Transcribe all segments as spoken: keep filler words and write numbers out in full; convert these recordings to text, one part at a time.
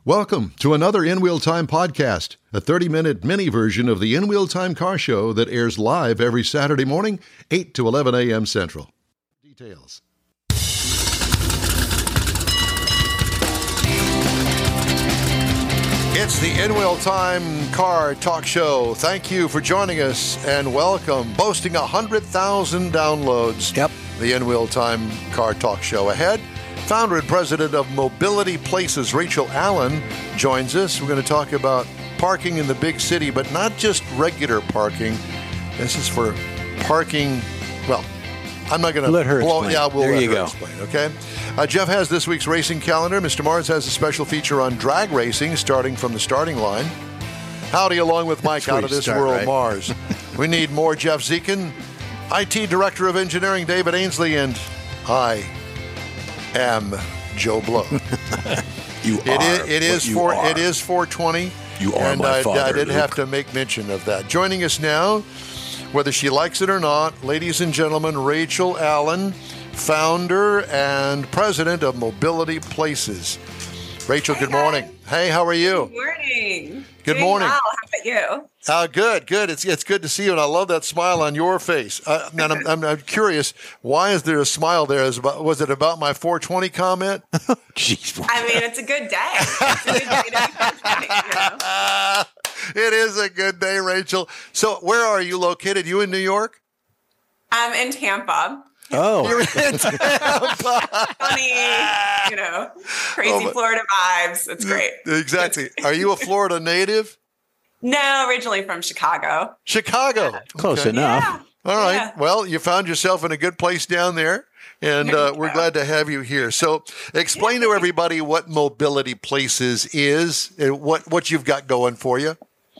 Welcome to another In Wheel Time podcast, a thirty-minute mini version of the In Wheel Time car show that airs live every Saturday morning, eight to eleven a.m. Central. Details. It's the In Wheel Time car talk show. Thank you for joining us and welcome. Boasting one hundred thousand downloads. Yep. The In Wheel Time car talk show ahead. Founder and president of Mobility Places, Rachel Allen, joins us. We're going to talk about parking in the big city, but not just regular parking. This is for parking, well, I'm not going to let her blow, explain. Yeah, we'll there let you her go. explain, okay? Uh, Jeff has this week's racing calendar. Mister Mars has a special feature on drag racing, starting from the starting line. Howdy, along with Mike That's out of this start, world, right? Mars. We need more Jeff Zekin, I T Director of Engineering, David Ainsley, and I am Joe Blow. You It are. is, it is what you four. are. It is four twenty. You are and my I, father, I did Luke. have to make mention of that. Joining us now, whether she likes it or not, ladies and gentlemen, Rachel Allen, founder and president of Mobility Places. Rachel, Hey, good morning. guys. Hey, how are you? Good morning. Good Doing morning. Well. How about you? Uh, good, good. It's it's good to see you, and I love that smile on your face. Uh, and I'm, I'm, I'm curious, why is there a smile there? Is about, was it about my four twenty comment? Jeez. I mean, it's a good day. It's a good day to be president, you know? It is a good day, Rachel. So where are you located? You in New York? I'm in Tampa. Oh, You're in Tampa. Funny, you know, crazy Oh, but- Florida vibes. It's great. Exactly. Are you a Florida native? No, originally from Chicago. Chicago. close Okay. enough. Yeah. All right. Yeah. Well, you found yourself in a good place down there, and There uh, you we're go. glad to have you here. So explain Yeah. to everybody what Mobility Places is and what, what you've got going for you.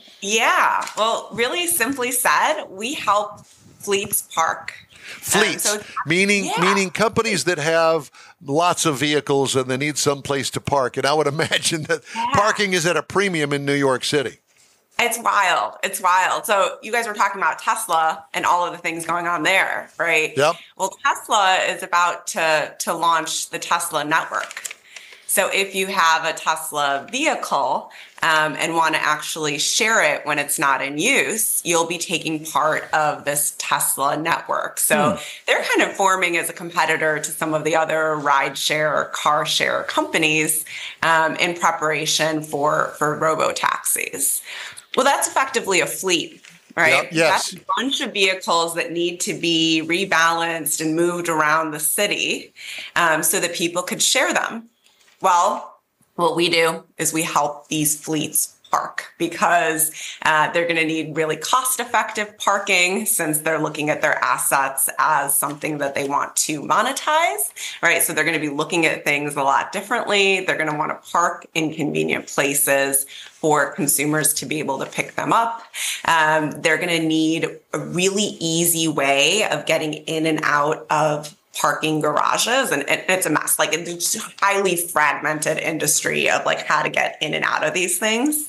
Yeah. Well, really simply said, we help fleets park. Fleets, Um, so- meaning Yeah. meaning companies that have lots of vehicles and they need some place to park. And I would imagine that Yeah. parking is at a premium in New York City. It's wild. It's wild. So you guys were talking about Tesla and all of the things going on there, right? Yep. Well, Tesla is about to, to launch the Tesla network. So if you have a Tesla vehicle um, and want to actually share it when it's not in use, you'll be taking part of this Tesla network. So they're kind of forming as a competitor to some of the other ride share or car share companies um, in preparation for, for robo-taxis. Well, that's effectively a fleet, right? Yep, yes. That's a bunch of vehicles that need to be rebalanced and moved around the city um, so that people could share them. Well, what we do is we help these fleets park because uh, they're going to need really cost-effective parking since they're looking at their assets as something that they want to monetize, right? So they're going to be looking at things a lot differently. They're going to want to park in convenient places for consumers to be able to pick them up. Um, they're going to need a really easy way of getting in and out of parking garages, and it, it's a mess. Like it's a highly fragmented industry of like how to get in and out of these things.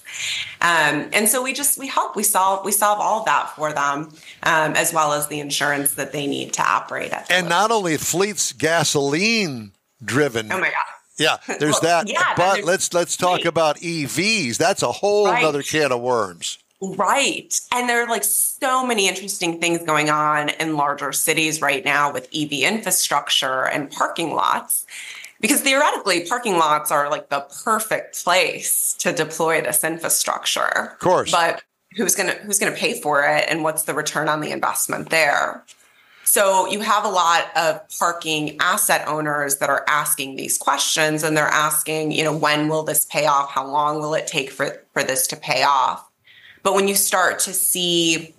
Um, and so we just we help we solve we solve all of that for them, um, as well as the insurance that they need to operate at. And not only fleets, gasoline driven. Oh my god. Yeah, there's Well, that. yeah, but there's- let's let's talk right. about E Vs. That's a whole Right. other can of worms. Right. And there are like so many interesting things going on in larger cities right now with E V infrastructure and parking lots. Because theoretically, parking lots are like the perfect place to deploy this infrastructure. Of course. But who's gonna who's gonna pay for it, and what's the return on the investment there? So you have a lot of parking asset owners that are asking these questions, and they're asking, you know, when will this pay off? How long will it take for, for this to pay off? But when you start to see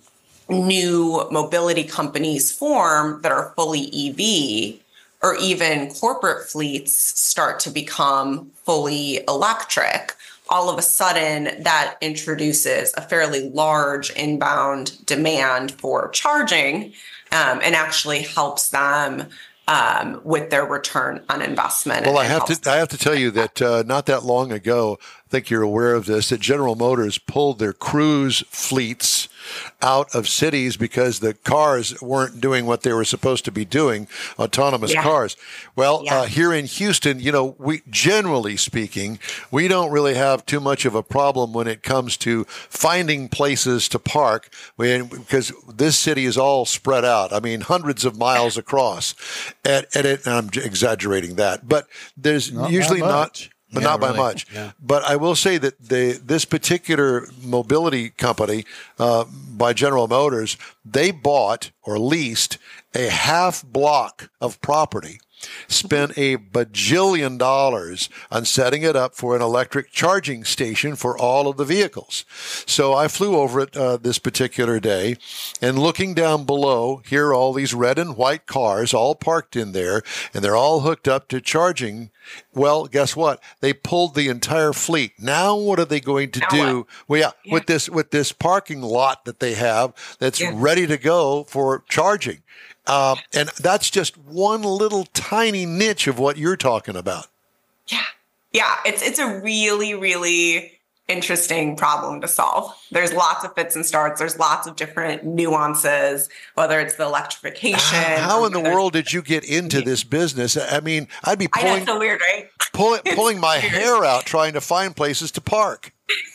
new mobility companies form that are fully E V, or even corporate fleets start to become fully electric, all of a sudden that introduces a fairly large inbound demand for charging, um, and actually helps them um, with their return on investment. Well, I and have helps to I have to tell you that uh, not that long ago, I think you're aware of this, that General Motors pulled their Cruise fleets out of cities because the cars weren't doing what they were supposed to be doing, autonomous Yeah. cars. Well, Yeah. uh, here in Houston, you know, we generally speaking, we don't really have too much of a problem when it comes to finding places to park when, because this city is all spread out. I mean, hundreds of miles across. And, and, it, and I'm exaggerating that, but there's Not by usually not. much. But Yeah, not by really. much. Yeah. But I will say that the this particular mobility company uh, by General Motors, they bought or leased a half block of property, spent a bajillion dollars on setting it up for an electric charging station for all of the vehicles. So I flew over it uh, this particular day, and looking down below, here are all these red and white cars all parked in there, and they're all hooked up to charging. Well, guess what? They pulled the entire fleet. Now, what are they going to Now do? what? Well, yeah, Yeah. with this with this parking lot that they have that's Yeah. ready to go for charging, um, and that's just one little tiny niche of what you're talking about. Yeah. Yeah. It's it's a really, really interesting problem to solve. There's lots of fits and starts. There's lots of different nuances, whether it's the electrification. How or in the whether- world did you get into this business? I mean, I'd be I know, pulling it's so weird, right? pulling, pulling my weird. hair out trying to find places to park.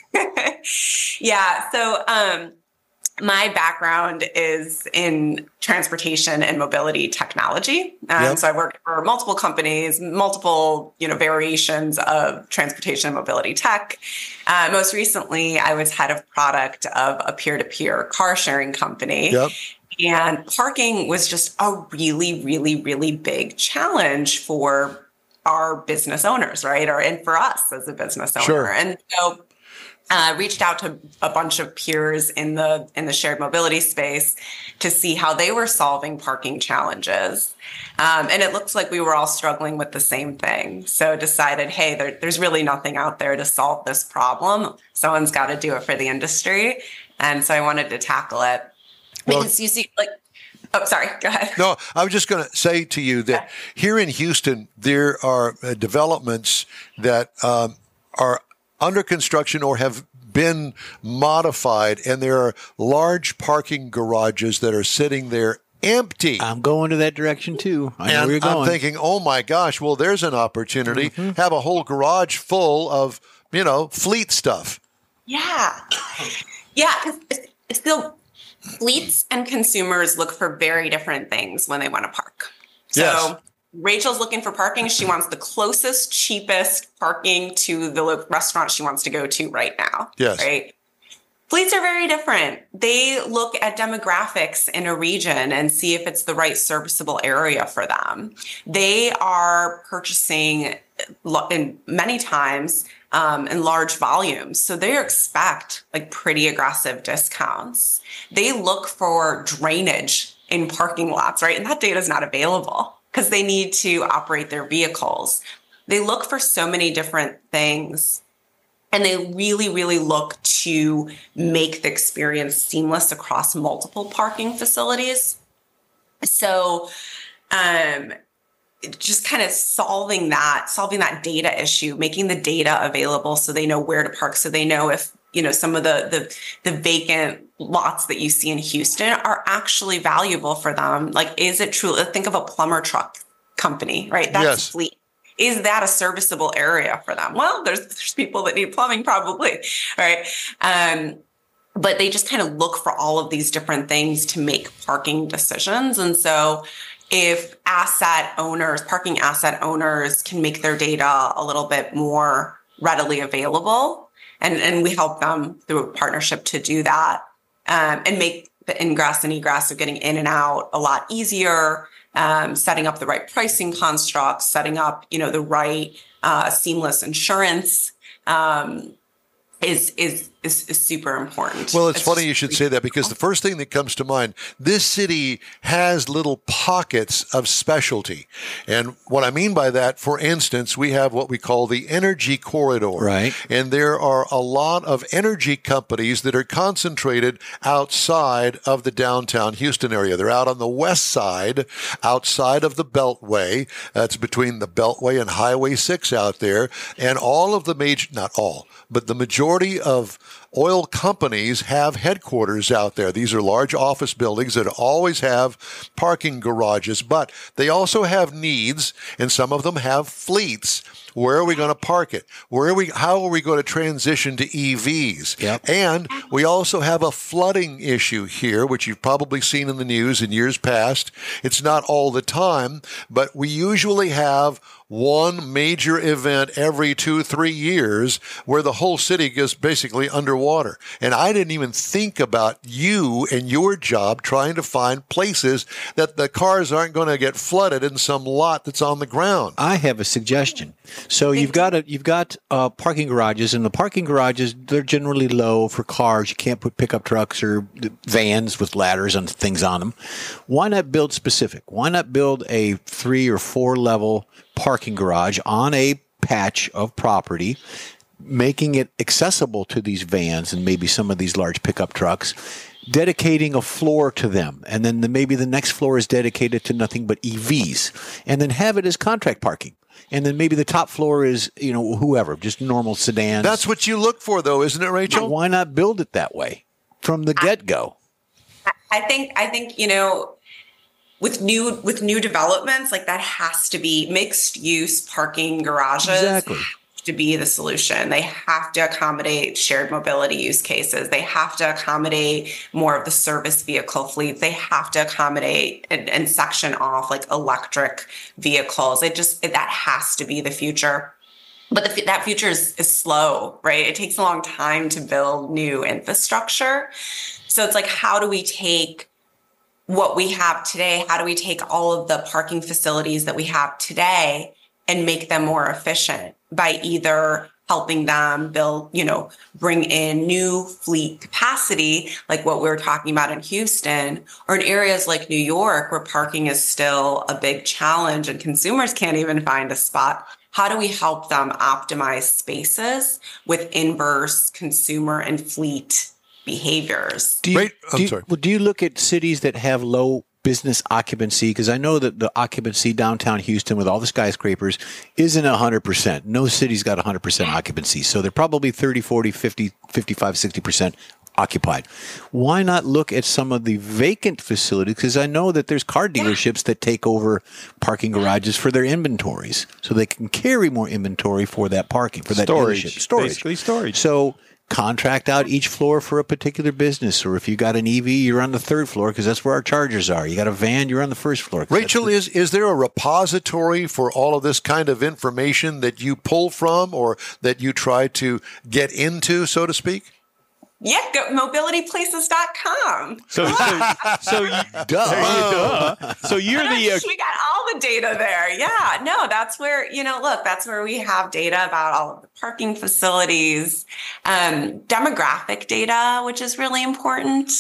Yeah. So, um, my background is in transportation and mobility technology. Um, Yep. So I worked for multiple companies, multiple, you know, variations of transportation and mobility tech. Uh, most recently, I was head of product of a peer-to-peer car sharing company. Yep. And parking was just a really, really, really big challenge for our business owners, right? Or and for us as a business owner. Sure. And so uh, reached out to a bunch of peers in the in the shared mobility space to see how they were solving parking challenges. Um, and it looks like we were all struggling with the same thing. So decided, hey, there, there's really nothing out there to solve this problem. Someone's got to do it for the industry. And so I wanted to tackle it. Well- Because you see, like, oh, sorry, go ahead. No, I was just going to say to you that here in Houston, there are uh, developments that um, are under construction or have been modified, and there are large parking garages that are sitting there empty. I'm going to that direction too. I know And where you're going. I'm thinking, oh my gosh, well, there's an opportunity. Mm-hmm. Have a whole garage full of, you know, fleet stuff. Yeah. Yeah. 'Cause it's, it's still fleets and consumers look for very different things when they want to park. So Yes. Rachel's looking for parking. She wants the closest, cheapest parking to the lo- restaurant she wants to go to right now. Yes. Right. Fleets are very different. They look at demographics in a region and see if it's the right serviceable area for them. They are purchasing lo- in many times um, in large volumes. So they expect like pretty aggressive discounts. They look for drainage in parking lots, right? And that data is not available because they need to operate their vehicles. They look for so many different things. And they really, really look to make the experience seamless across multiple parking facilities. So, um, just kind of solving that, solving that data issue, making the data available so they know where to park, so they know if, you know, some of the the, the vacant lots that you see in Houston are actually valuable for them. Like, is it true? Think of a plumber truck company, right? That's Yes. fleet. Is that a serviceable area for them? Well, there's there's people that need plumbing probably, right? Um, but they just kind of look for all of these different things to make parking decisions. And so if asset owners, parking asset owners can make their data a little bit more readily available, and, and we help them through a partnership to do that, um, and make the ingress and egress of getting in and out a lot easier, um, setting up the right pricing constructs, setting up, you know, the right uh, seamless insurance, um, is, is, is, is super important. Well, it's, It's funny just you should really say that, because the first thing that comes to mind, this city has little pockets of specialty. And what I mean by that, for instance, we have what we call the energy corridor. Right. And there are a lot of energy companies that are concentrated outside of the downtown Houston area. They're out on the west side, outside of the Beltway. That's between the Beltway and Highway six out there. And all of the major, not all, but the majority of oil companies have headquarters out there. These are large office buildings that always have parking garages, but they also have needs, and some of them have fleets. Where are we going to park it? Where are we? How are we going to transition to E Vs? Yep. And we also have a flooding issue here, which you've probably seen in the news in years past. It's not all the time, but we usually have one major event every two, three years where the whole city goes basically underwater. And I didn't even think about you and your job trying to find places that the cars aren't going to get flooded in some lot that's on the ground. I have a suggestion. So you've got a, you've got uh, parking garages, and the parking garages, they're generally low for cars. You can't put pickup trucks or vans with ladders and things on them. Why not build specific? Why not build a three or four level parking garage on a patch of property, making it accessible to these vans and maybe some of these large pickup trucks, dedicating a floor to them, and then the, maybe the next floor is dedicated to nothing but E Vs, and then have it as contract parking. And then maybe the top floor is, you know, whoever, just normal sedans. That's what you look for, though, isn't it, Rachel? Why not build it that way from the get-go? I think, I think, you know, with new with new developments, like that has to be mixed use parking garages. Exactly. To be the solution. They have to accommodate shared mobility use cases. They have to accommodate more of the service vehicle fleets. They have to accommodate and, and section off like electric vehicles. It just, that has to be the future. But the, that future is, is slow, right? It takes a long time to build new infrastructure. So it's like, how do we take what we have today? How do we take all of the parking facilities that we have today and make them more efficient by either helping them build, you know, bring in new fleet capacity, like what we were talking about in Houston, or in areas like New York, where parking is still a big challenge and consumers can't even find a spot. How do we help them optimize spaces with inverse consumer and fleet behaviors? Do you, Wait, I'm do you, sorry. well, do you look at cities that have low business occupancy? Because I know that the occupancy downtown Houston with all the skyscrapers isn't one hundred percent. No city's got one hundred percent occupancy. So they're probably thirty, forty, fifty, fifty-five, sixty percent occupied. Why not look at some of the vacant facilities? Because I know that there's car dealerships that take over parking garages for their inventories, so they can carry more inventory for that parking, for that storage, dealership. Storage. Basically storage. So contract out each floor for a particular business, or if you got an E V, you're on the third floor because that's where our chargers are. You got a van, you're on the first floor. Rachel, the- is is there a repository for all of this kind of information that you pull from or that you try to get into, so to speak? Yeah, go mobility places dot com. So, so, so, you, Duh. duh. So you're the uh, we got all the data there. Yeah, no, that's where, you know, look, that's where we have data about all of the parking facilities, um, demographic data, which is really important.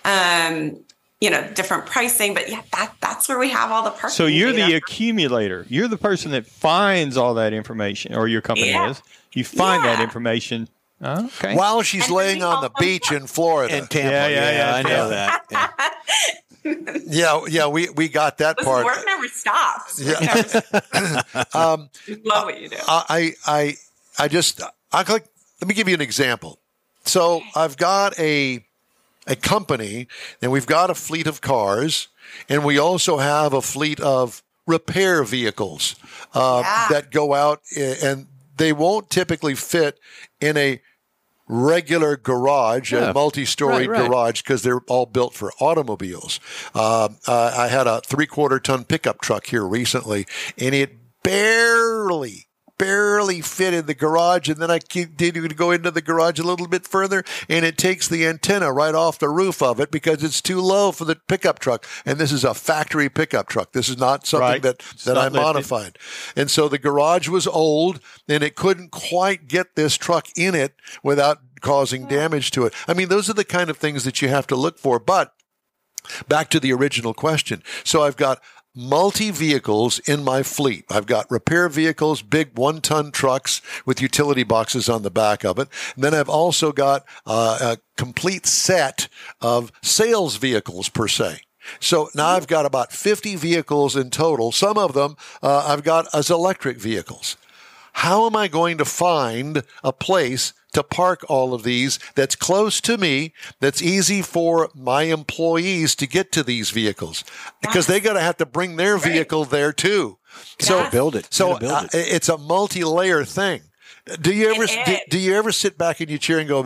Um, you know, different pricing, but yeah, that that's where we have all the parking. so you're data. the accumulator. You're the person that finds all that information, or your company Yeah. is. You find Yeah. that information. Oh, okay. While she's And then laying we on the also- beach in Florida. in Tampa. Yeah, yeah, yeah, I know Tampa. that. Yeah. yeah, yeah, we, we got that Listen, part. work never stops. Work Yeah. never stops. Um, We love what you do. I, I, I just, I like, let me give you an example. So I've got a, a company and we've got a fleet of cars and we also have a fleet of repair vehicles uh, Yeah. that go out and they won't typically fit in a regular garage, Yeah. a multi-story Right, right. garage, because they're all built for automobiles. Uh, uh, I had a three-quarter ton pickup truck here recently, and it barely, barely fit in the garage. And then I continued to go into the garage a little bit further, and it takes the antenna right off the roof of it because it's too low for the pickup truck. And this is a factory pickup truck. This is not something Right. that, It's that not I lifted. modified. And so the garage was old, and it couldn't quite get this truck in it without causing damage to it. I mean, those are the kind of things that you have to look for. But back to the original question. So I've got multi-vehicles in my fleet. I've got repair vehicles, big one-ton trucks with utility boxes on the back of it. And then I've also got uh, a complete set of sales vehicles per se. So now I've got about fifty vehicles in total. Some of them uh, I've got as electric vehicles. how am I going to find a place to park all of these that's close to me, that's easy for my employees to get to these vehicles? Because they got to have to bring their vehicle there too. So Yes. Build it. So You gotta build uh, it. it's a multi-layer thing. Do you ever It do, is. do you ever sit back in your chair and go?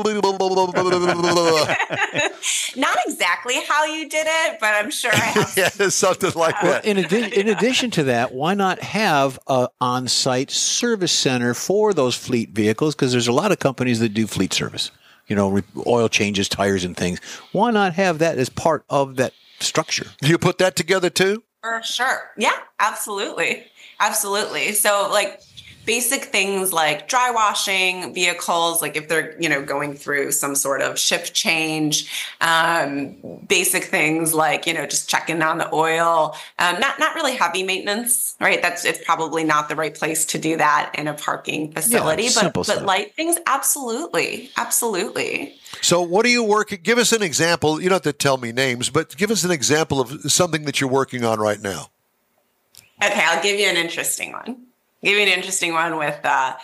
Not exactly how you did it, but I'm sure I have. Yeah, something like Well, that. in, addi- in addition to that, why not have a on-site service center for those fleet vehicles? Because there's a lot of companies that do fleet service, you know, re- oil changes, tires, and things. Why not have that as part of that structure? Do you put that together too? For sure. Yeah, absolutely. Absolutely. So like basic things like dry washing vehicles, like if they're, you know, going through some sort of shift change, um, basic things like, you know, just checking on the oil, um, not, not really heavy maintenance, right? That's, it's probably not the right place to do that in a parking facility, but, simple but stuff. light things. Absolutely. Absolutely. So what are you working? Give us an example. You don't have to tell me names, but give us an example of something that you're working on right now. Okay, I'll give you an interesting one. Give you an interesting one with, uh,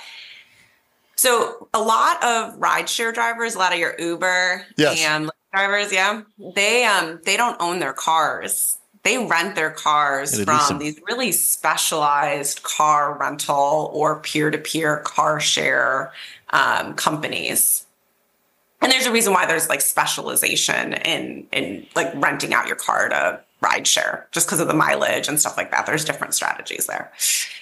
so a lot of rideshare drivers, a lot of your Uber Yes. and Lyft drivers, yeah, they um they don't own their cars. They rent their cars And they lease from them. these really specialized car rental or peer-to-peer car share um, companies. And there's a reason why there's like specialization in in like renting out your car to ride share, just because of the mileage and stuff like that. There's different strategies there.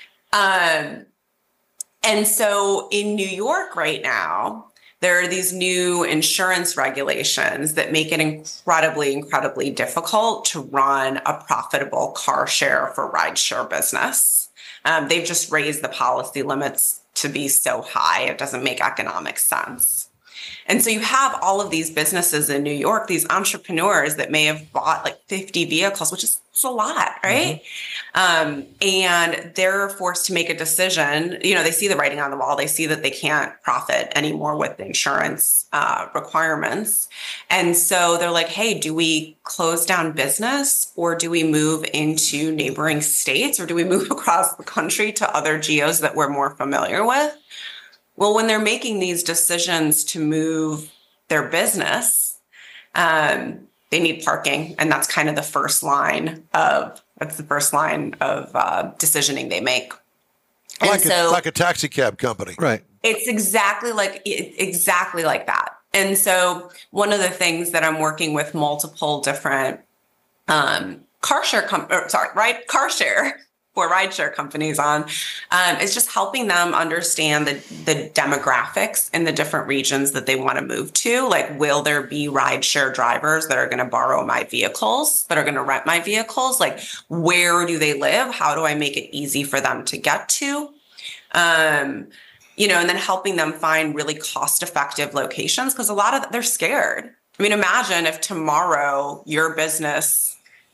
Um, and so in New York right now, there are these new insurance regulations that make it incredibly, incredibly difficult to run a profitable car share for rideshare business. Um, they've just raised the policy limits to be so high, it doesn't make economic sense. And so you have all of these businesses in New York, these entrepreneurs that may have bought like fifty vehicles, which is it's a lot, right? Mm-hmm. Um, and they're forced to make a decision. You know, they see the writing on the wall. They see that they can't profit anymore with the insurance uh, requirements. And so they're like, hey, do we close down business or do we move into neighboring states or do we move across the country to other geos that we're more familiar with? Well, when they're making these decisions to move their business, um, they need parking. And that's kind of the first line of, that's the first line of uh, decisioning they make. And Like, so a, like a taxi cab company. Right. it's exactly like, it, exactly like that. And so one of the things that I'm working with multiple different um, car share, com- or, sorry, right, car share for rideshare companies on, um, is just helping them understand the, the demographics in the different regions that they want to move to. Like, will there be rideshare drivers that are going to borrow my vehicles, that are going to rent my vehicles? Like, where do they live? How do I make it easy for them to get to? Um, you know, and then helping them find really cost-effective locations, because a lot of they're scared. I mean, imagine if tomorrow your business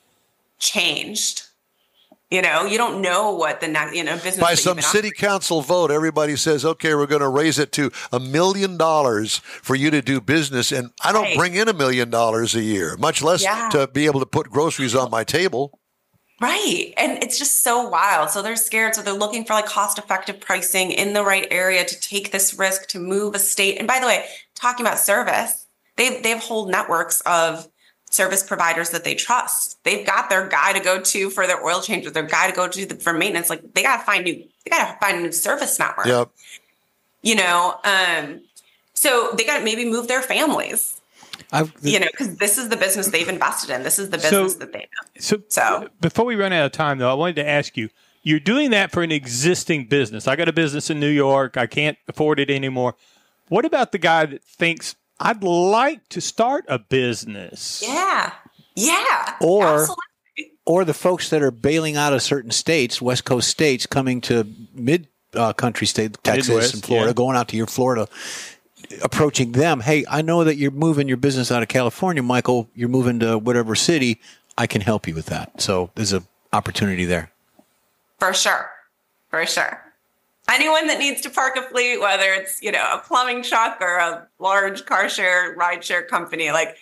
changed. You know, you don't know what the next, you know, business By that some you've been city operating- council vote, everybody says, okay, we're going to raise it to a million dollars for you to do business. And I don't Right. bring in a million dollars a year, much less Yeah. to be able to put groceries on my table. Right. And it's just so wild. So they're scared. So they're looking for like cost-effective pricing in the right area to take this risk, to move a state. And by the way, talking about service, they they have whole networks of service providers that they trust. They've got their guy to go to for their oil changes, their guy to go to the, for maintenance. Like, they got to find new, they got to find a new service network. Yep. You know, um, so they got to maybe move their families, I've, you know, because this is the business they've invested in. This is the business So- that they know. So, So- before we run out of time, though, I wanted to ask you, you're doing that for an existing business. I got a business in New York. I can't afford it anymore. What about the guy that thinks, I'd like to start a business? Yeah. Yeah. Or- absolutely. or the folks that are bailing out of certain states, West Coast states, coming to mid uh, country state, Texas Midwest, and Florida, yeah. going out to your Florida, approaching them. Hey, I know that you're moving your business out of California, Michael. You're moving to whatever city. I can help you with that. So there's an opportunity there. For sure. For sure. Anyone that needs to park a fleet, whether it's, you know, a plumbing truck or a large car share, ride share company, like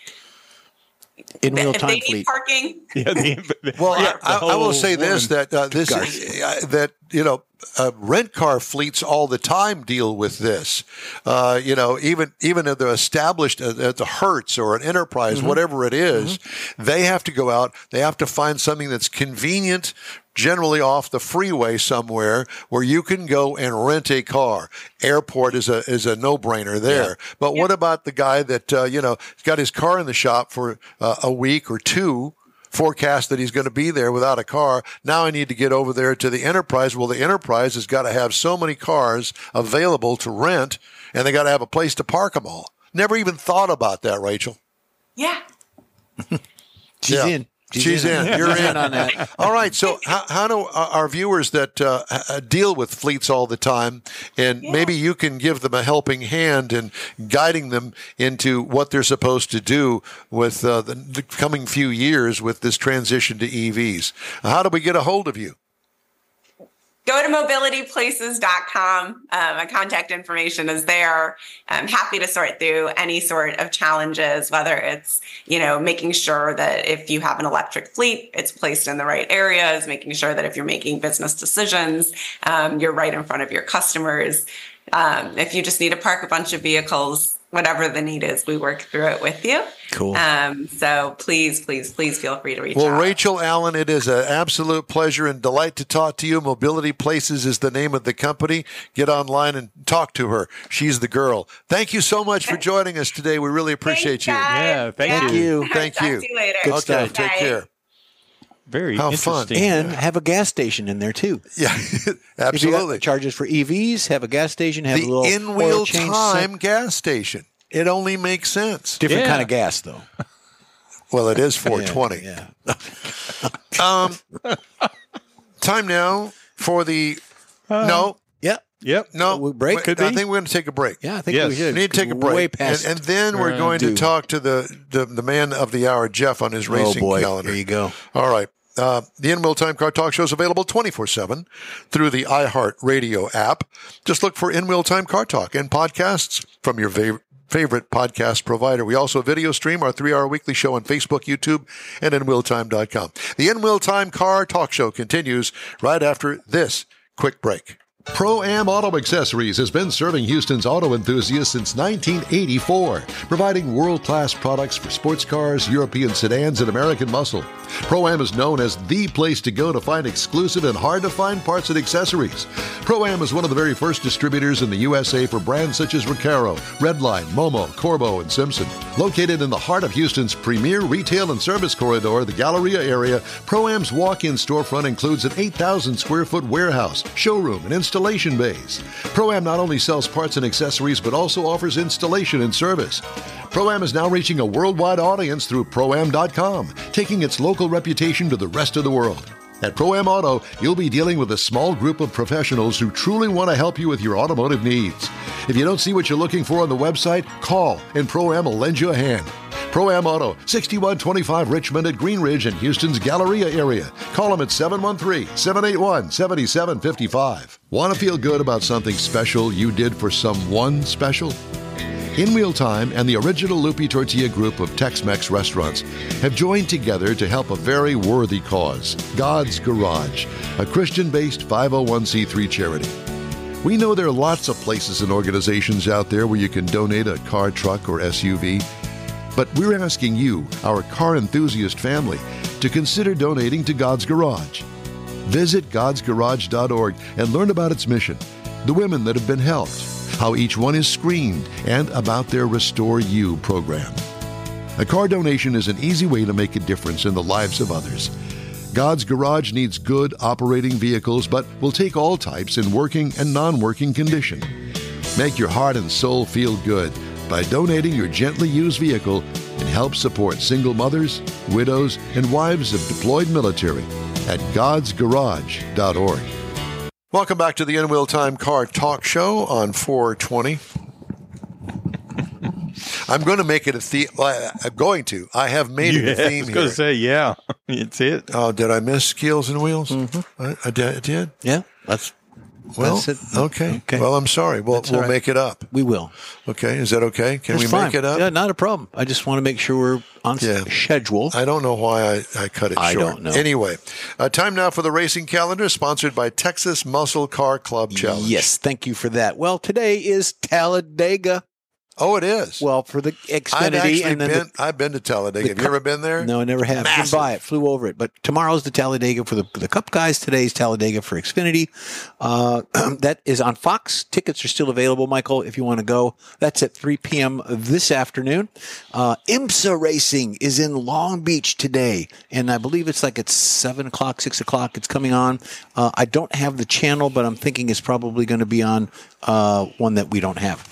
In real if they time need fleet. parking, Yeah, the, Well, yeah, I, the I, I will whole say this, woman. that uh, this Gosh. uh, that, you know, uh, rent car fleets all the time deal with this. Uh, you know, even even if they're established at, at the Hertz or an Enterprise, mm-hmm. whatever it is, mm-hmm. they have to go out. They have to find something that's convenient, generally off the freeway somewhere where you can go and rent a car. Airport is a is a no-brainer there. Yeah. But yeah. what about the guy that, uh, you know, got his car in the shop for uh, a week or two, forecast that he's going to be there without a car. Now I need to get over there to the Enterprise. Well, the Enterprise has got to have so many cars available to rent, and they got to have a place to park them all. Never even thought about that, Rachel. Yeah. She's yeah. in. She's, She's in. in. You're in on that. All right. So, how, how do our viewers that uh, deal with fleets all the time, and yeah. maybe you can give them a helping hand in guiding them into what they're supposed to do with uh, the, the coming few years with this transition to E Vs? How do we get a hold of you? Go to mobility places dot com. Um, my contact information is there. I'm happy to sort through any sort of challenges, whether it's, you know, making sure that if you have an electric fleet, it's placed in the right areas, making sure that if you're making business decisions, um, you're right in front of your customers. Um, if you just need to park a bunch of vehicles, whatever the need is, we work through it with you. Cool. Um, so please, please, please feel free to reach well, out. Well, Rachel Allen, it is an absolute pleasure and delight to talk to you. Mobility Places is the name of the company. Get online and talk to her. She's the girl. Thank you so much for joining us today. We really appreciate Thanks, you. guys. Yeah, thank yeah. you. Thank you. Talk to you later. Good okay, stuff. take Bye. care. Very How interesting. fun. And have a gas station in there, too. Yeah, absolutely. If you got charges for E Vs, have a gas station, have the a little in-wheel oil change time set. gas station. It only makes sense. Different Yeah. kind of gas, though. Well, it is four twenty. Yeah. Um, time now for the Uh, no, Yeah. Yep. no we break? wait, Could I be. think we're going to take a break. Yeah, I think Yes. we should. We need to take a break, Way and, past. and then we're Uh, going due. to talk to the, the the man of the hour, Jeff, on his oh, racing boy. calendar. There you go. All right. Uh, the In-Wheel Time Car Talk Show is available twenty-four seven through the iHeart Radio app. Just look for In-Wheel Time Car Talk and podcasts from your favorite favorite podcast provider. We also video stream our three-hour weekly show on Facebook, YouTube, and in wheel time dot com. The In-Wheel Time Car Talk Show continues right after this quick break. Pro-Am Auto Accessories has been serving Houston's auto enthusiasts since nineteen eighty-four, providing world-class products for sports cars, European sedans, and American muscle. Pro-Am is known as the place to go to find exclusive and hard-to-find parts and accessories. Pro-Am is one of the very first distributors in the U S A for brands such as Recaro, Redline, Momo, Corbo, and Simpson. Located in the heart of Houston's premier retail and service corridor, the Galleria area, Pro-Am's walk-in storefront includes an eight thousand square foot warehouse, showroom, and installation bays. Pro-Am not only sells parts and accessories, but also offers installation and service. Pro-Am is now reaching a worldwide audience through pro am dot com, taking its local reputation to the rest of the world. At Pro-Am Auto, you'll be dealing with a small group of professionals who truly want to help you with your automotive needs. If you don't see what you're looking for on the website, call and Pro-Am will lend you a hand. Pro-Am Auto, sixty-one twenty-five Richmond at Green Ridge in Houston's Galleria area. Call them at seven one three, seven eight one, seven seven five five. Want to feel good about something special you did for someone special? In-Wheel Time and the original Lupi Tortilla group of Tex-Mex restaurants have joined together to help a very worthy cause, God's Garage, a Christian-based five oh one c three charity. We know there are lots of places and organizations out there where you can donate a car, truck, or S U V, but we're asking you, our car enthusiast family, to consider donating to God's Garage. Visit gods garage dot org and learn about its mission, the women that have been helped, how each one is screened, and about their Restore You program. A car donation is an easy way to make a difference in the lives of others. God's Garage needs good operating vehicles, but will take all types in working and non-working condition. Make your heart and soul feel good by donating your gently used vehicle and help support single mothers, widows, and wives of deployed military at gods garage dot org. Welcome back to the In-Wheel Time Car Talk Show on four twenty. I'm going to make it a theme. Well, I'm going to. I have made it Yeah, a theme I was going here. to say, yeah, it's it. Oh, did I miss Skills and Wheels? Mm-hmm. I, I did. I did. Yeah, that's Well, That's it. okay. Okay. Well, I'm sorry. We'll That's all we'll right. make it up. We will. Okay. Is that okay? Can That's we fine. make it up? Yeah, not a problem. I just want to make sure we're on Yeah. schedule. I don't know why I, I cut it I short. don't know. Anyway, uh, time now for the racing calendar, sponsored by Texas Muscle Car Club Challenge. Yes, thank you for that. Well, today is Talladega. Oh, it is. Well, for the I've Xfinity, actually and then been. the, I've been to Talladega. Have you Cup- ever been there? No, I never have. Been Massive. by it, flew over it. But tomorrow's the Talladega for the the Cup guys. Today's Talladega for Xfinity. Uh, that is on Fox. Tickets are still available, Michael, if you want to go. That's at three p.m. this afternoon. Uh, IMSA Racing is in Long Beach today, and I believe it's like at seven o'clock, six o'clock. It's coming on. Uh, I don't have the channel, but I'm thinking it's probably going to be on uh, one that we don't have.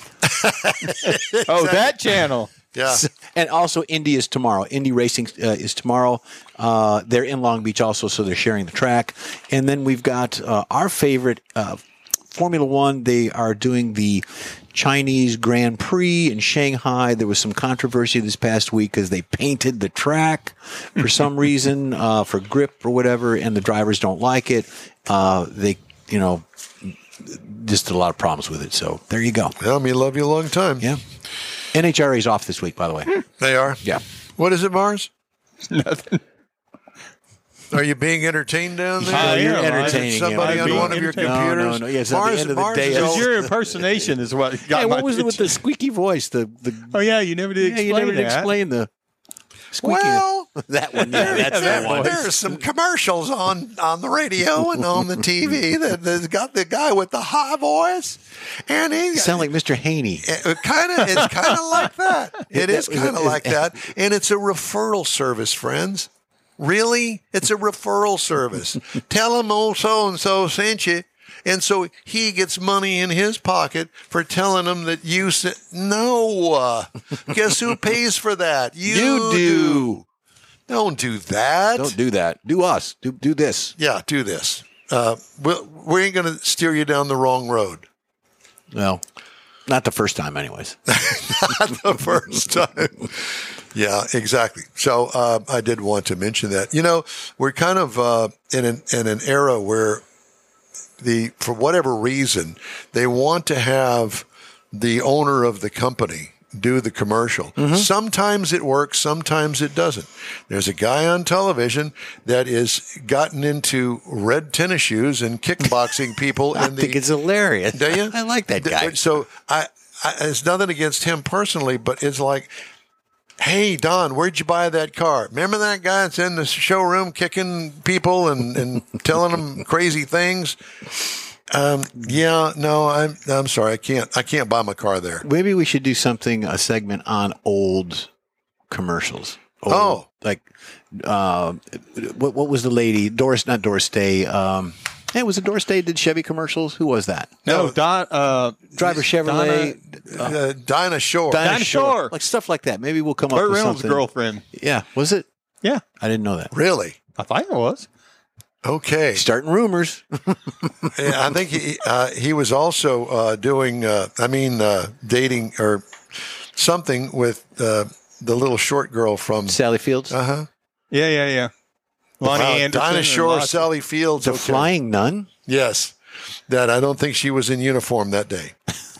Oh, that channel. Yeah. And also, Indy is tomorrow. Indy Racing uh, is tomorrow. Uh, they're in Long Beach also, so they're sharing the track. And then we've got uh, our favorite uh, Formula One. They are doing the Chinese Grand Prix in Shanghai. There was some controversy this past week because they painted the track for some reason, uh, for grip or whatever, and the drivers don't like it. Uh, they, you know, just a lot of problems with it. So there you go. Well, me love you a long time. Yeah. N H R A is off this week, by the way. They are? Yeah. What is it, Mars? Nothing. Are you being entertained down there? I You're am. entertaining Somebody him. on I'm one of your being computers? entertained. No, no, no. Yes, at the Mars, end of the Mars day, is it's- all- Because your impersonation is what got Hey, my what was it with the attention. squeaky voice? The the Oh, yeah, you never did yeah, explain you never did that. explain the squeaky. Well, that one, yeah, that's that the one. one. there's some commercials on, on the radio and on the T V that that's got the guy with the high voice, and he You sound like Mister Haney. it kind of it's kind of like that. It is Is it- kind of is- like that, and it's a referral service, friends. Really, it's a referral service. Tell him old so and so sent you. And so he gets money in his pocket for telling him that you said, no. Uh, guess who pays for that? You, You do. Don't do that. Don't do that. Do us. Do do this. Yeah, do this. Uh, we, we ain't going to steer you down the wrong road. Well, not the first time, anyways. Not the first time. Yeah, exactly. So uh, I did want to mention that. You know, we're kind of uh, in an in an era where the for whatever reason they want to have the owner of the company do the commercial. Mm-hmm. Sometimes it works, sometimes it doesn't. There's a guy on television that is gotten into red tennis shoes and kickboxing people. I in the, think it's hilarious. do you? I like that guy. So I, I, it's nothing against him personally, but it's like, hey, Don, where'd you buy that car? Remember that guy that's in the showroom kicking people and, and telling them crazy things? Um, yeah, no, I'm I'm sorry, I can't I can't buy my car there. Maybe we should do something, a segment on old commercials. Old, Oh. like uh, what? What was the lady? Doris, not Doris Day. Um, hey, was it Doris Day did Chevy commercials? Who was that? No, No. Don, uh, Driver Chevrolet. Uh, Dinah Shore. Dinah Dinah Shore. Shore. Like stuff like that. Maybe we'll come Burt up with Reynolds' something. girlfriend. Yeah, was it? Yeah, I didn't know that. Really? I think it was. Okay. Starting rumors. Yeah, I think he uh, he was also uh, doing. Uh, I mean, uh, dating or something with uh, the little short girl from. Sally Fields. Uh huh. Yeah, yeah, yeah. Lonnie Wow, Anderson. Dinah and Shore, lots of- Sally Fields. the okay. Flying Nun. Yes, that I don't think she was in uniform that day.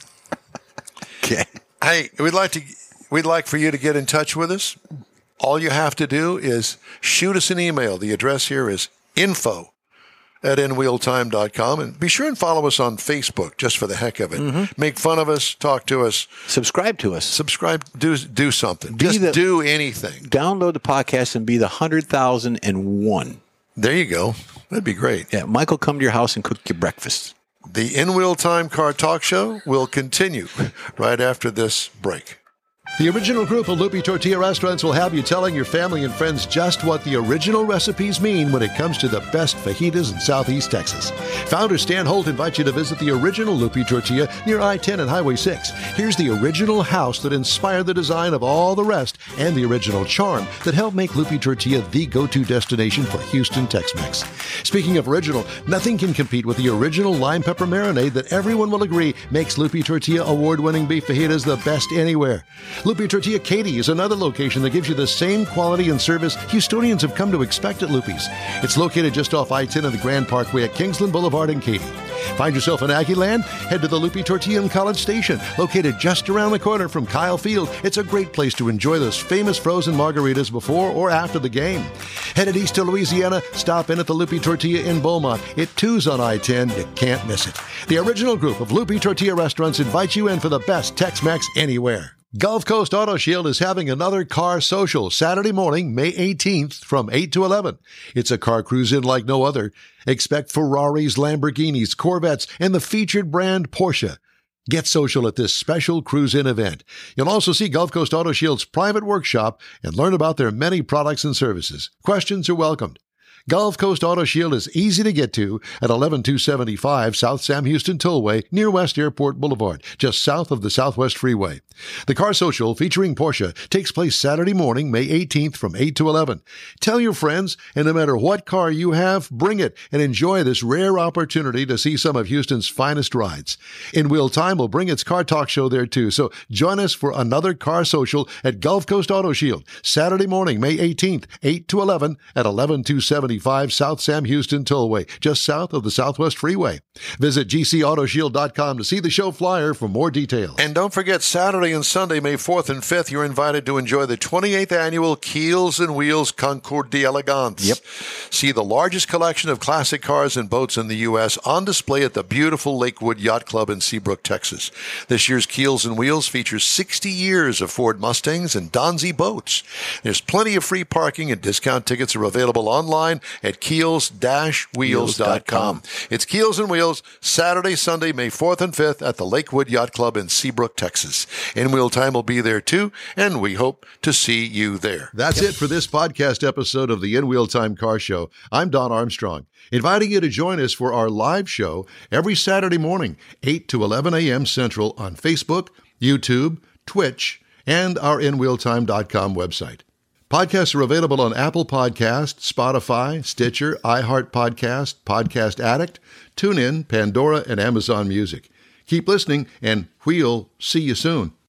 Okay. Hey, we'd like to we'd like for you to get in touch with us. All you have to do is shoot us an email. The address here is info at n wheel time dot com, and be sure and follow us on Facebook just for the heck of it. Mm-hmm. Make fun of us, talk to us, Subscribe to us. subscribe, do do something. Be just the- do anything. Download the podcast and be the hundred thousand and one. There you go. That'd be great. Yeah, Michael, come to your house and cook your breakfast. The In Wheel Time Car Talk Show will continue right after this break. The original group of Lupi Tortilla restaurants will have you telling your family and friends just what the original recipes mean when it comes to the best fajitas in Southeast Texas. Founder Stan Holt invites you to visit the original Lupi Tortilla near I ten and Highway six. Here's the original house that inspired the design of all the rest and the original charm that helped make Lupi Tortilla the go-to destination for Houston Tex-Mex. Speaking of original, nothing can compete with the original lime pepper marinade that everyone will agree makes Lupi Tortilla award-winning beef fajitas the best anywhere. Lupe Tortilla Katy is another location that gives you the same quality and service Houstonians have come to expect at Lupe's. It's located just off I ten and the Grand Parkway at Kingsland Boulevard in Katy. Find yourself in Aggie Land? Head to the Lupe Tortilla in College Station, located just around the corner from Kyle Field. It's a great place to enjoy those famous frozen margaritas before or after the game. Headed east to Louisiana, stop in at the Lupe Tortilla in Beaumont. It too's on I ten. You can't miss it. The original group of Lupe Tortilla restaurants invites you in for the best Tex-Mex anywhere. Gulf Coast Auto Shield is having another car social Saturday morning, May eighteenth from eight to eleven. It's a car cruise-in like no other. Expect Ferraris, Lamborghinis, Corvettes, and the featured brand Porsche. Get social at this special cruise-in event. You'll also see Gulf Coast Auto Shield's private workshop and learn about their many products and services. Questions are welcomed. Gulf Coast Auto Shield is easy to get to at eleven two seventy-five South Sam Houston Tollway near West Airport Boulevard, just south of the Southwest Freeway. The Car Social featuring Porsche takes place Saturday morning, May eighteenth from eight to eleven. Tell your friends, and no matter what car you have, bring it and enjoy this rare opportunity to see some of Houston's finest rides. In Wheel Time will bring its Car Talk show there too, so join us for another Car Social at Gulf Coast Auto Shield, Saturday morning, May eighteenth, eight to eleven at eleven two seventy-five South Sam Houston Tollway, just south of the Southwest Freeway. Visit G C auto shield dot com to see the show flyer for more details. And don't forget, Saturday and Sunday, May fourth and fifth, you're invited to enjoy the twenty-eighth annual Keels and Wheels Concours d'Elegance. Yep. See the largest collection of classic cars and boats in the U S on display at the beautiful Lakewood Yacht Club in Seabrook, Texas. This year's Keels and Wheels features sixty years of Ford Mustangs and Donzi boats. There's plenty of free parking, and discount tickets are available online at keels dash wheels dot com. It's Keels and Wheels, Saturday, Sunday, May fourth and fifth at the Lakewood Yacht Club in Seabrook, Texas. In Wheel Time will be there too, and we hope to see you there. That's it for this podcast episode of the In Wheel Time Car Show. I'm Don Armstrong, inviting you to join us for our live show every Saturday morning, eight to eleven a.m. Central on Facebook, YouTube, Twitch, and our in wheel time dot com website. Podcasts are available on Apple Podcasts, Spotify, Stitcher, iHeart Podcast, Podcast Addict, TuneIn, Pandora, and Amazon Music. Keep listening, and we'll see you soon.